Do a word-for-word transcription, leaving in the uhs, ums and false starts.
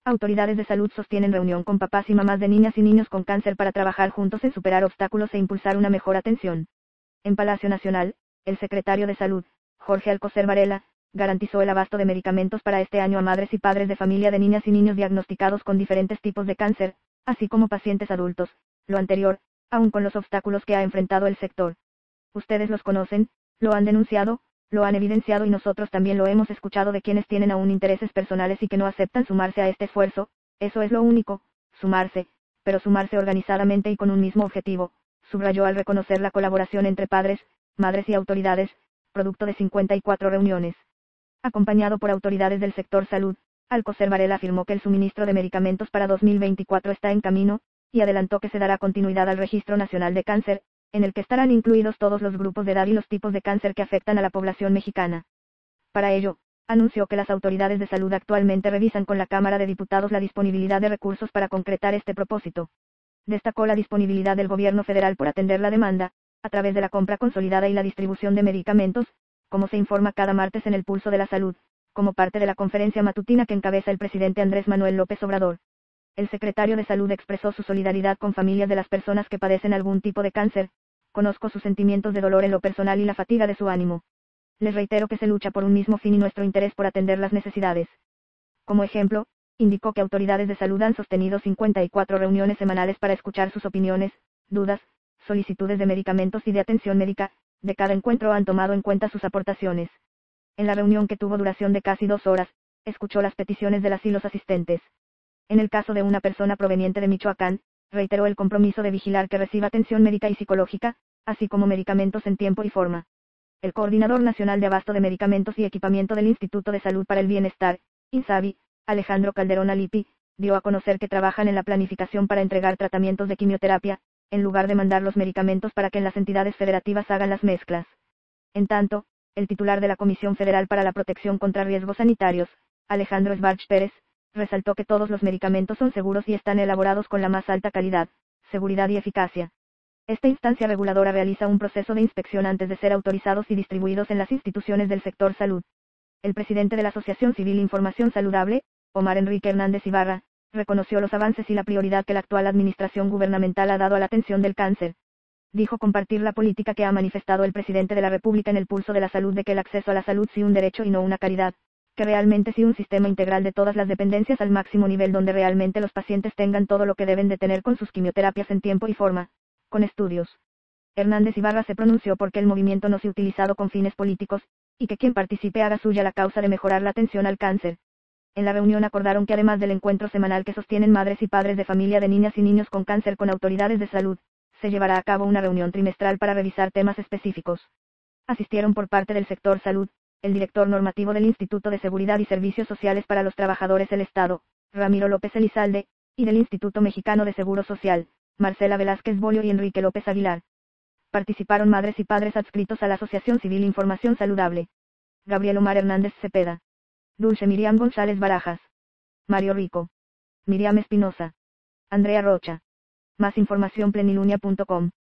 Autoridades de salud sostienen reunión con papás y mamás de niñas y niños con cáncer para trabajar juntos en superar obstáculos e impulsar una mejor atención. En Palacio Nacional, el secretario de Salud, Jorge Alcocer Varela, garantizó el abasto de medicamentos para este año a madres y padres de familia de niñas y niños diagnosticados con diferentes tipos de cáncer, así como pacientes adultos, lo anterior, aun con los obstáculos que ha enfrentado el sector. Ustedes los conocen, lo han denunciado, lo han evidenciado y nosotros también lo hemos escuchado de quienes tienen aún intereses personales y que no aceptan sumarse a este esfuerzo, eso es lo único, sumarse, pero sumarse organizadamente y con un mismo objetivo, subrayó al reconocer la colaboración entre padres, madres y autoridades, producto de cincuenta y cuatro reuniones. Acompañado por autoridades del sector salud, Alcocer Varela afirmó que el suministro de medicamentos para dos mil veinticuatro está en camino, y adelantó que se dará continuidad al Registro Nacional de Cáncer, en el que estarán incluidos todos los grupos de edad y los tipos de cáncer que afectan a la población mexicana. Para ello, anunció que las autoridades de salud actualmente revisan con la Cámara de Diputados la disponibilidad de recursos para concretar este propósito. Destacó la disponibilidad del gobierno federal por atender la demanda, a través de la compra consolidada y la distribución de medicamentos, como se informa cada martes en el Pulso de la Salud, como parte de la conferencia matutina que encabeza el presidente Andrés Manuel López Obrador. El secretario de Salud expresó su solidaridad con familias de las personas que padecen algún tipo de cáncer. Conozco sus sentimientos de dolor en lo personal y la fatiga de su ánimo. Les reitero que se lucha por un mismo fin y nuestro interés por atender las necesidades. Como ejemplo, indicó que autoridades de salud han sostenido cincuenta y cuatro reuniones semanales para escuchar sus opiniones, dudas, solicitudes de medicamentos y de atención médica. De cada encuentro han tomado en cuenta sus aportaciones. En la reunión que tuvo duración de casi dos horas, escuchó las peticiones de las y los asistentes. En el caso de una persona proveniente de Michoacán, reiteró el compromiso de vigilar que reciba atención médica y psicológica, así como medicamentos en tiempo y forma. El Coordinador Nacional de Abasto de Medicamentos y Equipamiento del Instituto de Salud para el Bienestar, INSABI, Alejandro Calderón Alipi, dio a conocer que trabajan en la planificación para entregar tratamientos de quimioterapia, en lugar de mandar los medicamentos para que en las entidades federativas hagan las mezclas. En tanto, el titular de la Comisión Federal para la Protección contra Riesgos Sanitarios, Alejandro Sbarch Pérez, resaltó que todos los medicamentos son seguros y están elaborados con la más alta calidad, seguridad y eficacia. Esta instancia reguladora realiza un proceso de inspección antes de ser autorizados y distribuidos en las instituciones del sector salud. El presidente de la Asociación Civil Información Saludable, Omar Enrique Hernández Ibarra, reconoció los avances y la prioridad que la actual administración gubernamental ha dado a la atención del cáncer. Dijo compartir la política que ha manifestado el presidente de la República en el Pulso de la Salud de que el acceso a la salud sí un derecho y no una caridad, que realmente sí un sistema integral de todas las dependencias al máximo nivel donde realmente los pacientes tengan todo lo que deben de tener con sus quimioterapias en tiempo y forma, con estudios. Hernández Ibarra se pronunció porque el movimiento no sea utilizado con fines políticos, y que quien participe haga suya la causa de mejorar la atención al cáncer. En la reunión acordaron que además del encuentro semanal que sostienen madres y padres de familia de niñas y niños con cáncer con autoridades de salud, se llevará a cabo una reunión trimestral para revisar temas específicos. Asistieron por parte del sector salud, el director normativo del Instituto de Seguridad y Servicios Sociales para los Trabajadores del Estado, Ramiro López Elizalde, y del Instituto Mexicano de Seguro Social, Marcela Velázquez Bolio y Enrique López Aguilar. Participaron madres y padres adscritos a la Asociación Civil Información Saludable. Gabriel Omar Hernández Cepeda. Dulce Miriam González Barajas. Mario Rico. Miriam Espinosa. Andrea Rocha. Más información plenilunia punto com.